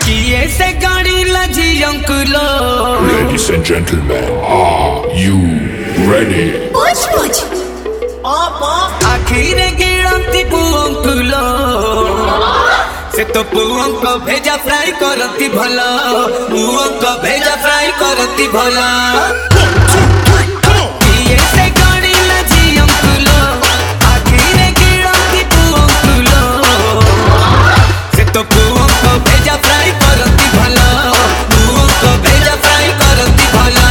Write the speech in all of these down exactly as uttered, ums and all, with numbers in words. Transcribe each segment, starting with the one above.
किए से गाड़ी लजी अंकुलो। Ladies and gentlemen, are you ready? पूछ पूछ आखिर गिरंती पुअंकुलो से तो पुअं को भेजा फ्राई करती भला, पुअं को भेजा फ्राई करती भला। किए से गाड़ी लजी अंकुलो, आखिर गिरंती पुअंकुलो से तो पुअं को भेजा फ्राई करती भला, पुअं को भेजा फ्राई करती भला।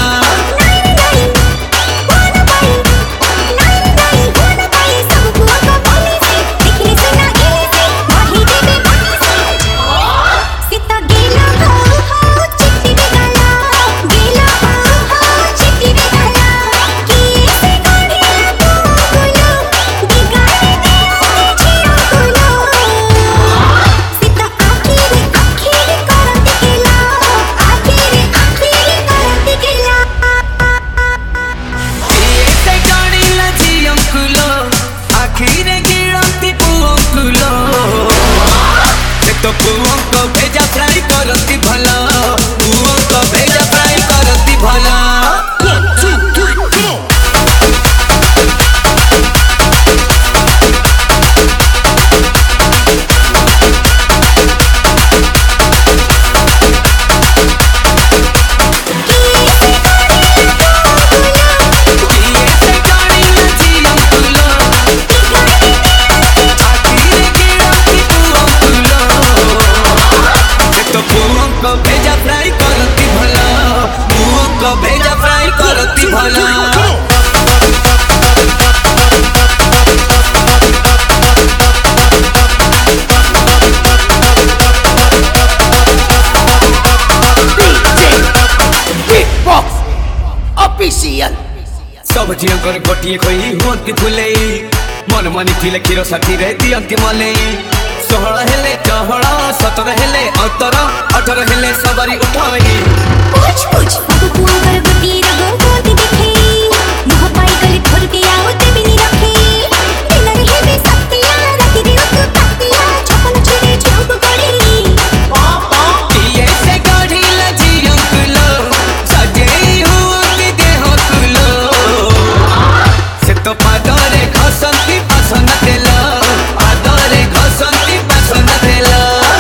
तो पुअं को भेजा फ्राई करती भला, पुअं को भेजा फ्राई करती भला। को भेजा फ्राई करती भला, पुअं को भेजा फ्राई करती भला। सब झियर गोटिए खोई हुअंती फुले, मन मनी थिले क्षीर साथी रे दियंती मले। षोहଳ हेले चहଳ, सतर हेले अंतर, अठर हेले सबरी उठाई। पूछ पूछ बाबू पुअंकर गोटी रगो गोटी देखे, मुह पाई गली थोरती आवते बिनी रखे। दिन रे हेबे सत्तिया, राति रे उतु पत्तिया, छपन छिड़े छौक गड़ी। किए से गाड़ी लजी अंकुलो, सजे हुअंती देह कुलो से तो पादरे खसंती पसन देला, पादरे खसंती पसन देला।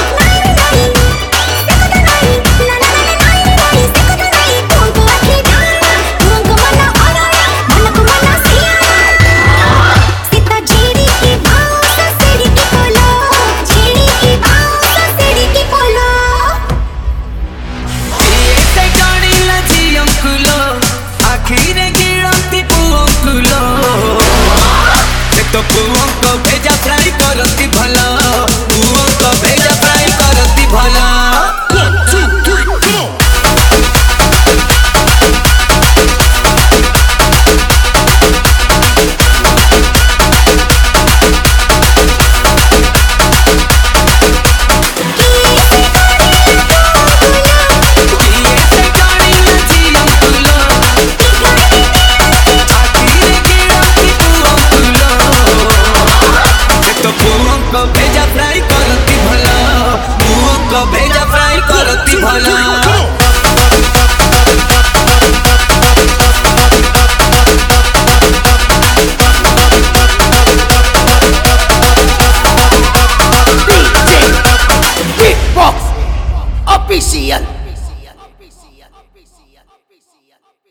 तो पुअं को भेजा फ्राई करती भला, पुअं को भेजा फ्राई करती भला। तो पुअं को भेजा फ्राई करती भला, पुअं को भेजा फ्राई करती भला। Official.